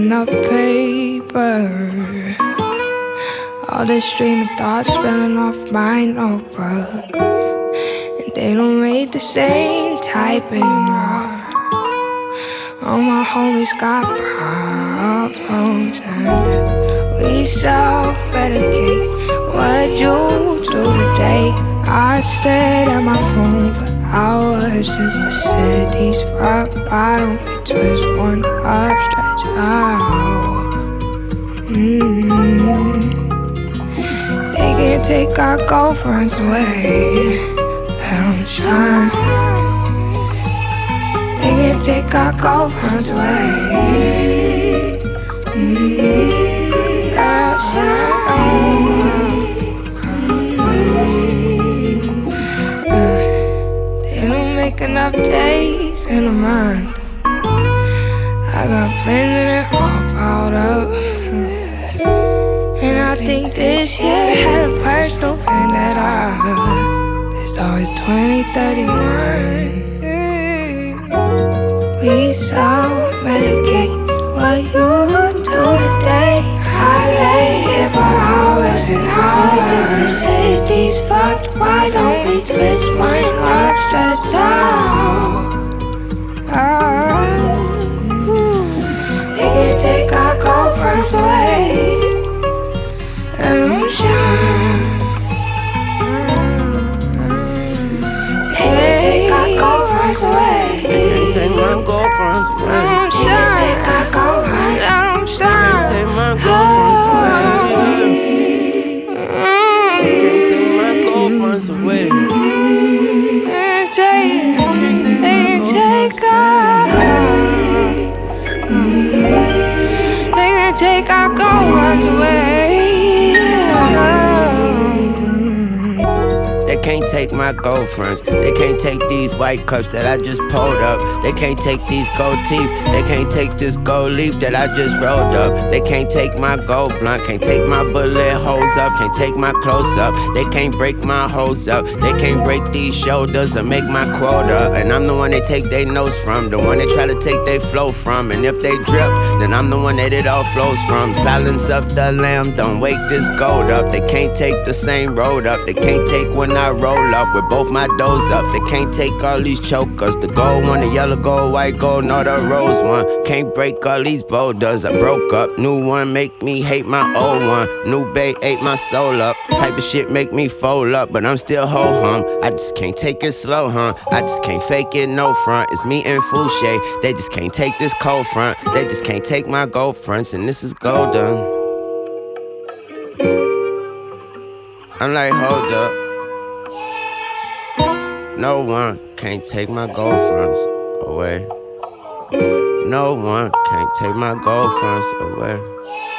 enough paper. All this stream of thoughts spilling off my notebook, and they don't make the same type anymore. All my homies got problems, and we self-medicate. What you do today? I stared at my phone for hours since the city's rock bottom. We twist one up, stretch out. They can't take our girlfriends away. Let them shine. They can't take our girlfriends away. Let them shine. They don't make enough days in a month. I got plans and they're all piled up. And I think this year had a personal vendetta. There's always 2031. We self-medicate. What you do today? I lay here for hours and hours. Since the city's fucked, why don't we twist one up, stretch out? They can take our girlfriends away. Let them shine. They can take our girlfriends away. They can't take my girlfriends away. Let them shine. Take our girlfriends. Let them shine. They can't take my girlfriends away. They can't take my girlfriends away. They can take our girlfriends away. They can't take my girlfriends. They can't take these white cups that I just pulled up. They can't take these gold teeth. They can't take this gold leaf that I just rolled up. They can't take my gold blunt. Can't take my bullet holes up. Can't take my close up. They can't break my hoes up. They can't break these shoulders or make my quota. And I'm the one they take their nose from. The one they try to take their flow from. And if they drip, then I'm the one that it all flows from. Silence up the lamb. Don't wake this gold up. They can't take the same road up. They can't take when I roll up with both my doors up. They can't take all these chokers. The gold one, the yellow gold, white gold, nor the rose one. Can't break all these boulders. I broke up. New one make me hate my old one. New bae ate my soul up. Type of shit make me fold up, but I'm still ho-hum. I just can't take it slow, huh? I just can't fake it, no front. It's me and Fouché. They just can't take this cold front. They just can't take my gold fronts, and this is golden. I'm like, hold up. No one can't take my gold fronts away. No one can't take my gold fronts away.